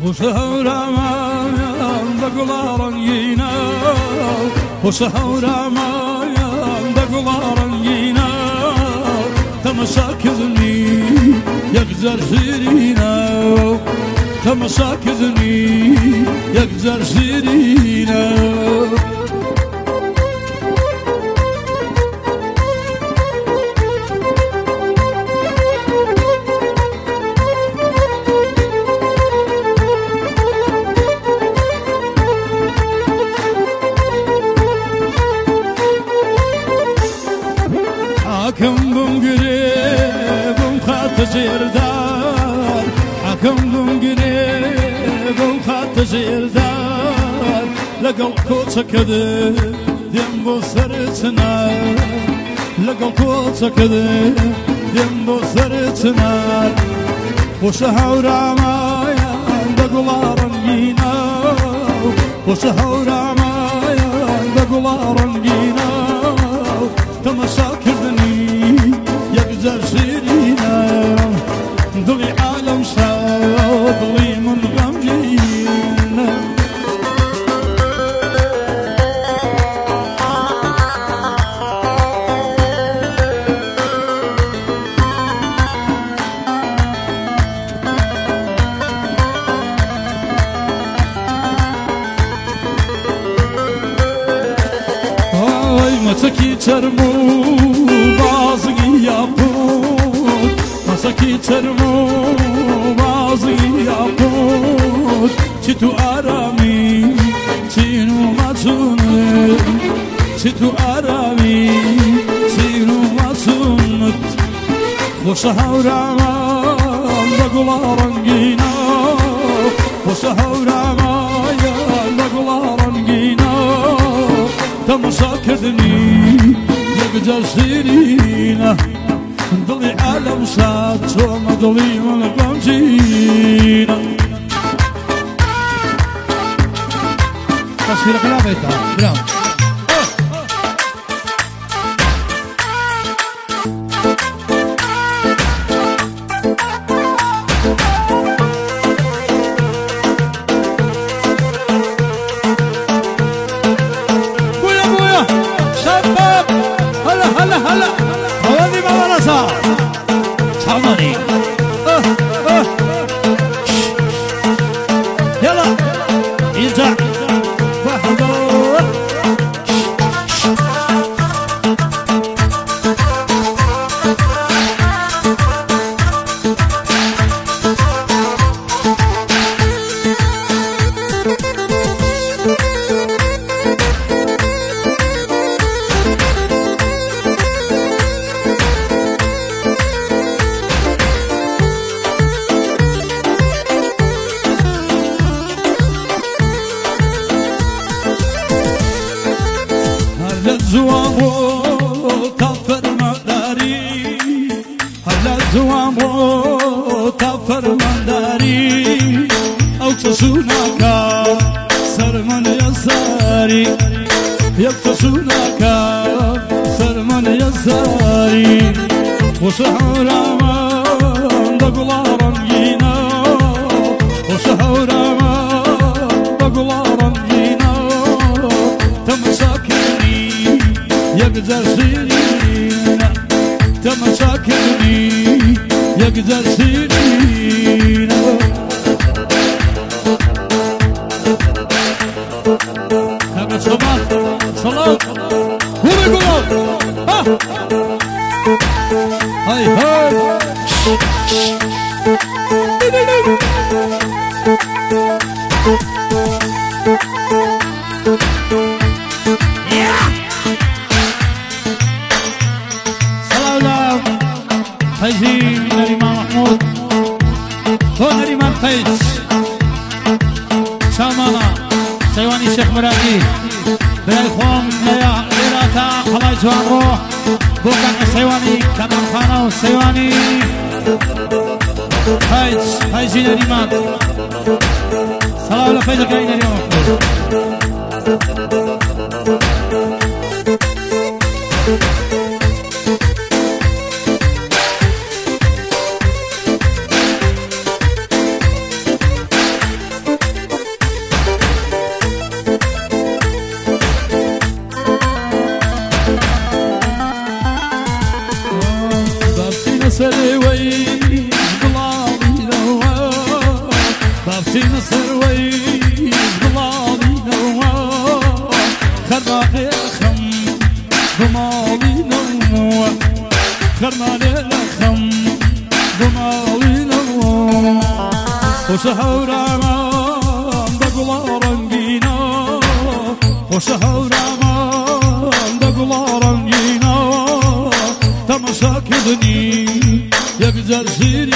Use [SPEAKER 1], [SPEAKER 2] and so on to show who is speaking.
[SPEAKER 1] وسهورمان دقلارنجينا وسهورمان دقلارنجينا تمساكذني يقدر سيرينا تمساكذني يقدر سيرينا حكم بمقريب وخات زيردار حكم بمقريب وخات زيردار لقل كوتك كذب دم بصرتنا لقل كوتك كذب دم بصرتنا وسهورا مايا دقلارنجينا وسهورا مايا دقلارنجينا تمساكذني يقدر سيرينا ضلي عالم صاد ضلي من غمجينا مسكي ترمو بازي يابود مسكي ترمو بازي يابود تتو آرامي تينو ماتونت تتو آرامي تينو ماتونت وسهورامان دقلارنجينا وسهورامان دقلارنجينا تمساكذني يقدر سيرينا ضلي عالم سات وما ضلي من قمجينا تصوير قلابيتا برام
[SPEAKER 2] يلا يرجع
[SPEAKER 1] زوامو تفر مداري هلا زوامو تفر مداري او تسوناكا سرمن يساري يكتسوناكا سرمن يساري وسهورا من دقلارنجينا وسهورا من دقلارنجينا تمساكني يقدر سيرينا تمساكني يقدر سيرينا نبي صباح صلاة هو يقول هاي هاي
[SPEAKER 2] حجي نريمان محمود هو نريمان قيس شامانا سيواني الشيخ مرادي براي خوم ليراتا خلاي جوان روح بوكان سيواني كمان خانو سيواني حجي نريمان صلاة ولا فيدر قاي نريمان محمود
[SPEAKER 1] سروي بلالي نوا بابتين سروي بلالي نوا خرماني لخم بمالي نوا خرماني لخم بمالي نوا وشهورامان دقلا رنگينا وشهورامان دقلا رنگينا تماشا كدني يا güzel şirin